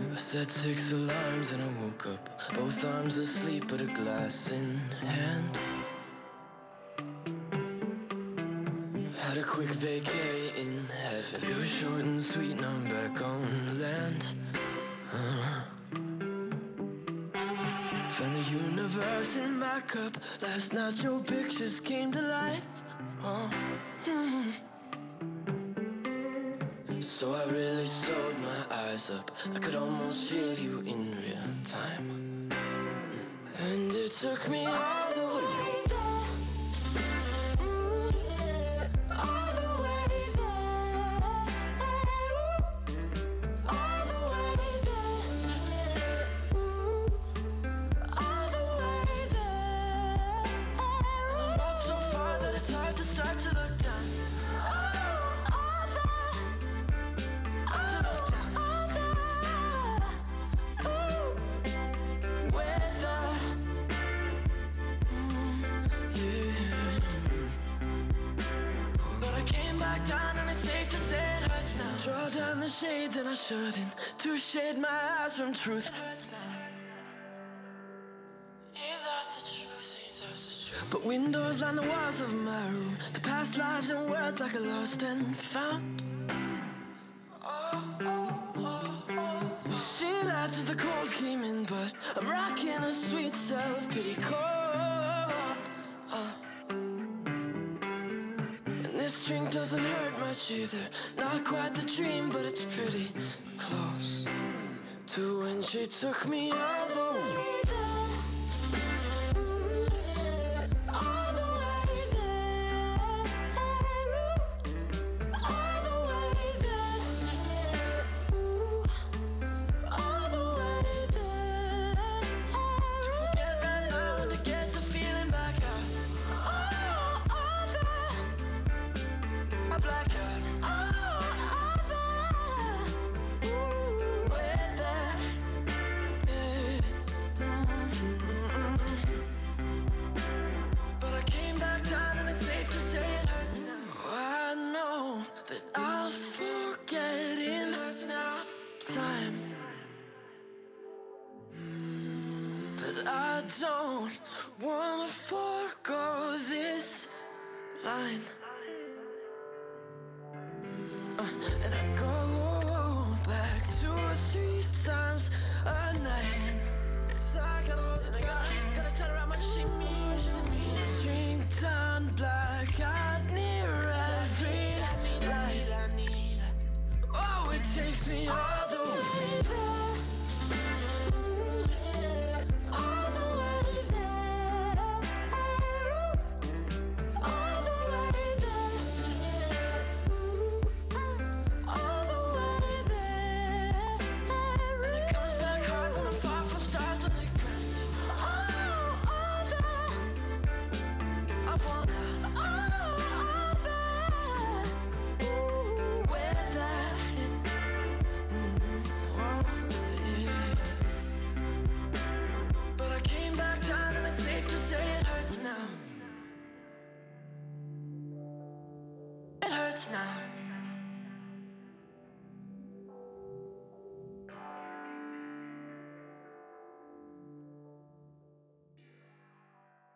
I set 6 alarms and I woke up, both arms asleep but a glass in hand. Had a quick vacay in heaven. It was short and sweet, now I'm back on land. Found the universe in my cup. Last night your pictures came to life. So I really sewed my eyes up. I could almost feel you in real time. And it took me all the way there. All the way there. All the way there. All the way there. I'm up so far that it's hard to start to look down. Draw down the shades and I shouldn't, to shade my eyes from truth. But windows line the walls of my room, the past lives and words like a lost and found. She laughed as the cold came in, but I'm rocking a sweet self-pity core. This drink doesn't hurt much either. Not quite the dream, but it's pretty close to when she took me all the way there. All the way there. All the way there. All the way there. To forget right now and to get the feeling back out. Blackout. But I came back down and it's safe to say it hurts now. I know that I'll forget in time, but I don't wanna forgo this line. And I go back 2 or 3 times a night. So I gotta hold it, gotta tell her how much she means to me. Drink down, blackout near every light. Oh, it takes me all the way there. All the way there. All the way there. It hurts now.